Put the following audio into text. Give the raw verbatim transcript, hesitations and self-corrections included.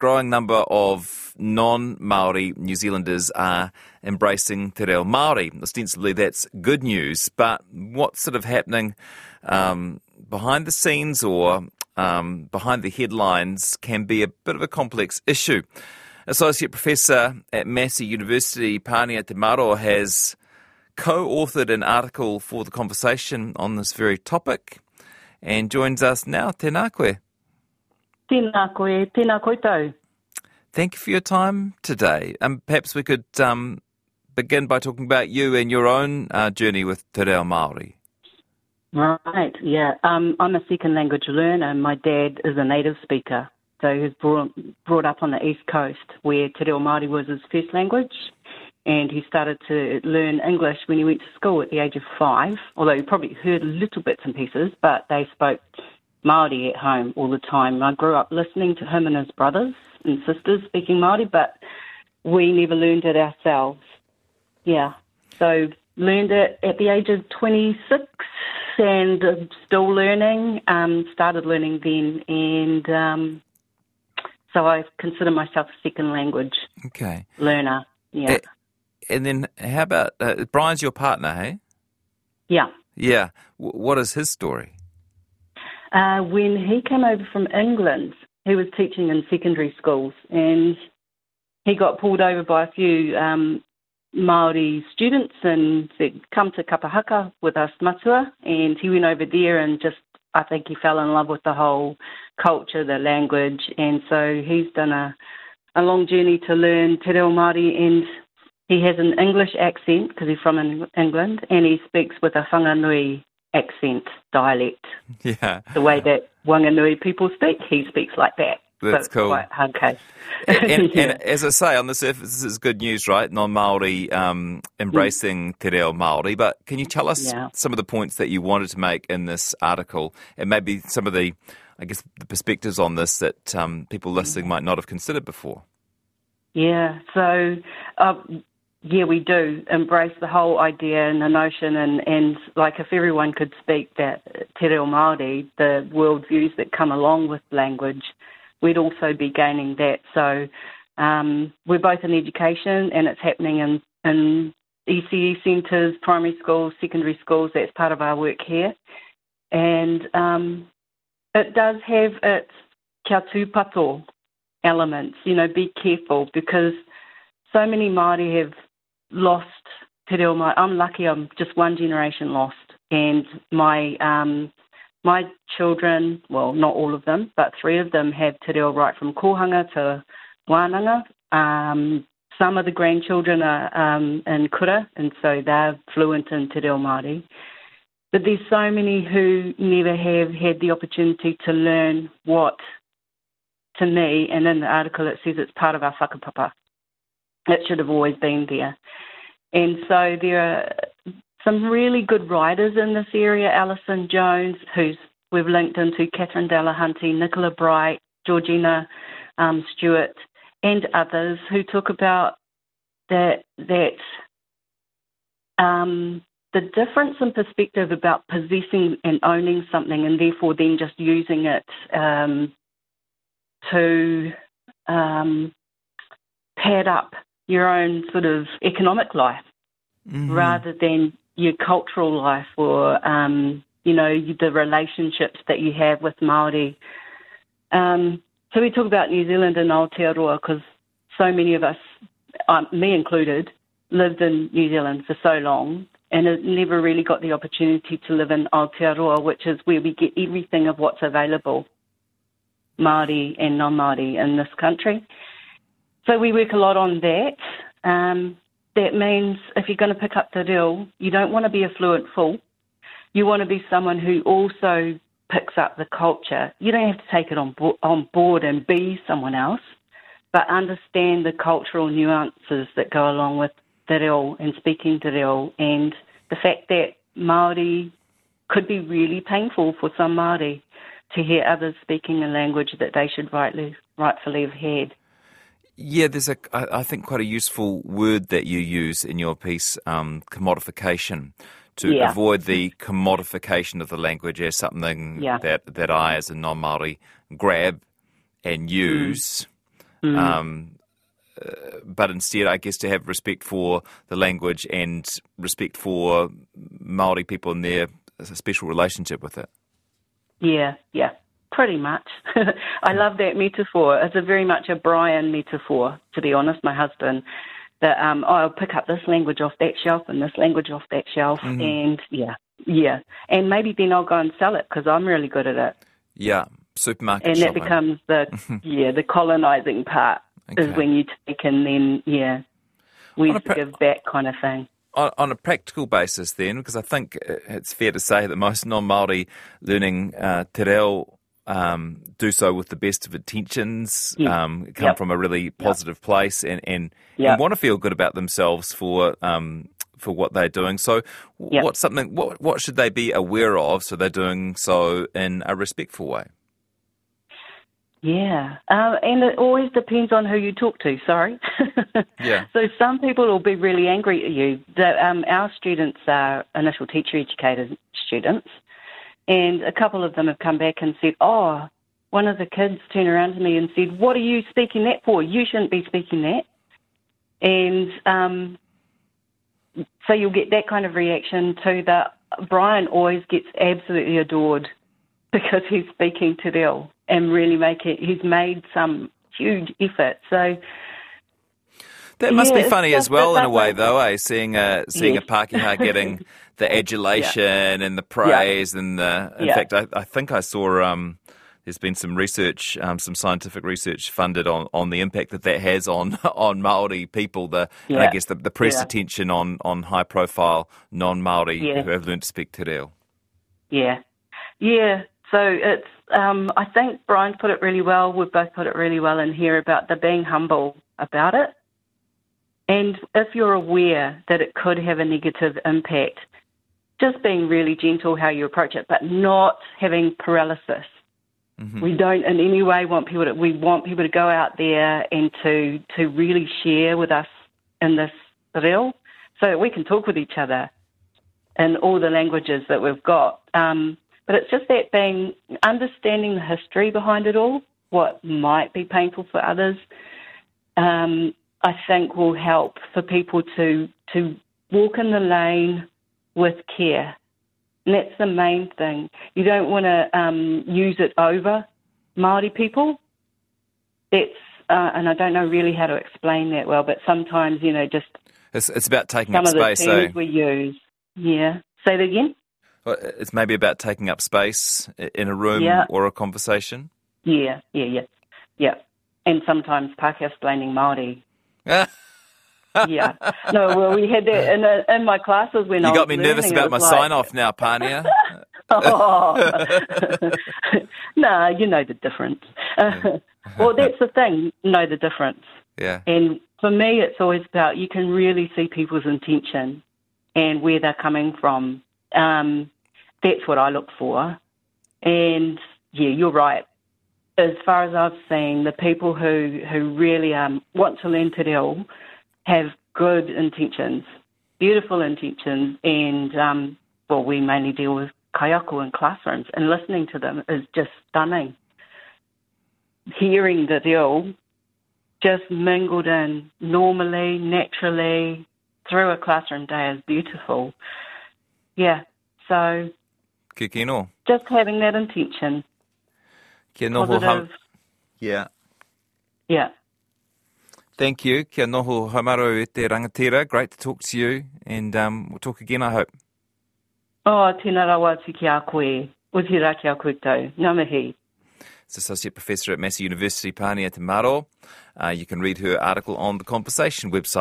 growing number of non-Māori New Zealanders are embracing te reo Māori. Ostensibly, that's good news, but what's sort of happening um, behind the scenes or um, behind the headlines can be a bit of a complex issue. Associate Professor at Massey University, Pania Te Maro, has co-authored an article for the conversation on this very topic and joins us now. Tēnā koe. Tēnā koe, tēnā koutou. Thank you for your time today. Um, perhaps we could um, begin by talking about you and your own uh, journey with te reo Māori. Right, yeah. Um, I'm a second language learner. My dad is a native speaker, so he was brought, brought up on the East Coast where te reo Māori was his first language, and he started to learn English when he went to school at the age of five, although he probably heard little bits and pieces, but they spoke Māori at home all the time. I grew up listening to him and his brothers and sisters speaking Māori, but we never learned it ourselves. Yeah, so learned it at the age of twenty-six and uh, still learning, um, started learning then, and um, so I consider myself a second language okay. learner, yeah. Uh, and then how about, uh, Brian's your partner, hey? Yeah. Yeah. W- what is his story? Uh, when he came over from England, he was teaching in secondary schools, and he got pulled over by a few um, Māori students and said, come to Kapahaka with us matua, and he went over there and just, I think he fell in love with the whole culture, the language, and so he's done a, a long journey to learn te reo Māori, and he has an English accent because he's from England, and he speaks with a Whanganui accent, dialect. Yeah. The way that Wanganui people speak, he speaks like that. That's so cool. Quite hard case. and, and, yeah. and as I say, on the surface, this is good news, right? Non-Māori um, embracing mm. te reo Māori. But can you tell us yeah. some of the points that you wanted to make in this article, and maybe some of the, I guess, the perspectives on this that um, people listening might not have considered before? Yeah. So. Uh, Yeah, we do embrace the whole idea and the notion, and, and like if everyone could speak that te reo Māori, the worldviews that come along with language, we'd also be gaining that. So um, we're both in education, and it's happening in, in E C E centres, primary schools, secondary schools. That's part of our work here. And um, it does have its kia tūpato elements, you know, be careful, because so many Māori have lost te reo Māori. I'm lucky I'm just one generation lost, and my um, my children, well, not all of them, but three of them have te reo right from kohanga to wānanga. Um, some of the grandchildren are um, in kura, and so they're fluent in te reo Māori. But there's so many who never have had the opportunity to learn what, to me, and in the article it says it's part of our whakapapa. It should have always been there. And so there are some really good writers in this area. Alison Jones, who's we've linked into, Catherine Delahunty, Nicola Bright, Georgina um, Stewart, and others who talk about that that um, the difference in perspective about possessing and owning something, and therefore then just using it um, to um, pad up your own sort of economic life, mm-hmm. rather than your cultural life, or, um, you know, the relationships that you have with Māori. Um, so we talk about New Zealand and Aotearoa because so many of us, um, me included, lived in New Zealand for so long, and it never really got the opportunity to live in Aotearoa, which is where we get everything of what's available, Māori and non-Māori, in this country. So we work a lot on that. Um, that means if you're going to pick up te reo, you don't want to be a fluent fool. You want to be someone who also picks up the culture. You don't have to take it on, bo- on board and be someone else, but understand the cultural nuances that go along with te reo and speaking te reo, and the fact that Māori could be really painful for some Māori to hear others speaking a language that they should rightly, rightfully have had. Yeah, there's a, I think, quite a useful word that you use in your piece, um, commodification, to yeah. avoid the commodification of the language as something yeah. that, that I, as a non-Māori, grab and use. Mm. Um, uh, but instead, I guess, to have respect for the language and respect for Māori people and their special relationship with it. Yeah, yeah, pretty much. I love that metaphor. It's a very much a Brian metaphor, to be honest, my husband. That um, oh, I'll pick up this language off that shelf and this language off that shelf, mm-hmm. and yeah, yeah. And maybe then I'll go and sell it because I'm really good at it. Yeah, supermarket and shopping. that becomes the yeah the colonising part okay. is when you take and then yeah we pra- give back kind of thing. On, on a practical basis, then, because I think it's fair to say that most non-Māori learning uh, te reo um, do so with the best of intentions, yeah. um, come yep. from a really positive yep. place, and and, yep. and want to feel good about themselves for. Um, for what they're doing. So yep. what's something, what, what should they be aware of so they're doing so in a respectful way? Yeah, uh, and it always depends on who you talk to, sorry. yeah. So some people will be really angry at you. The, um, our students are initial teacher educated students, and a couple of them have come back and said, oh, one of the kids turned around to me and said, what are you speaking that for? You shouldn't be speaking that. And um so you'll get that kind of reaction too. That Brian always gets absolutely adored because he's speaking te reo and really make it. He's made some huge effort. So that must yeah, be funny as well in a way, like, though, eh? Seeing a seeing yes. a Pākehā getting the adulation yeah. and the praise yeah. and the. In yeah. fact, I, I think I saw. Um, There's been some research, um, some scientific research funded on, on the impact that that has on on Māori people. The yeah. and I guess the, the press yeah. attention on, on high profile non Māori yeah. who have learned to speak te reo. Yeah, yeah. So it's um, I think Brian put it really well. We've both put it really well in here about the being humble about it, and if you're aware that it could have a negative impact, just being really gentle how you approach it, but not having paralysis. Mm-hmm. We don't in any way want people to, we want people to go out there and to, to really share with us in this reo so that we can talk with each other in all the languages that we've got. Um, but it's just that being, understanding the history behind it all, what might be painful for others, um, I think will help for people to, to walk in the lane with care. And that's the main thing. You don't want to um, use it over Māori people. That's, uh, and I don't know really how to explain that well, but sometimes, you know, just... It's, it's about taking up space, Some of the terms eh? we use. Yeah. Say that again? Well, it's maybe about taking up space in a room yeah. or a conversation? Yeah, yeah, yeah. Yeah. And sometimes Pākehā-splaining Māori. Yeah. No, well, we had that in, a, in my classes when you I was got me learning, nervous about my like... sign-off now, Pania. oh. No, you know the difference. Well, that's the thing, know the difference. Yeah. And for me, it's always about you can really see people's intention and where they're coming from. Um, that's what I look for. And, yeah, you're right. As far as I've seen, the people who, who really um, want to learn te reo have good intentions, beautiful intentions, and, um, well, we mainly deal with kaiako in classrooms, and listening to them is just stunning. Hearing the reo just mingled in normally, naturally, through a classroom day is beautiful. Yeah, so... Kia kino. Just having that intention. Kia noho Positive. Hum- yeah. Yeah. Thank you. Kia noho Haumaru e te rangatira. Great to talk to you, and um, we'll talk again, I hope. Oh, tēnā rawa tiki a koe. Uzira ki a koe tau. Ngā mihi. It's Associate Professor at Massey University, Pānia Te Maro. Uh, you can read her article on the Conversation website.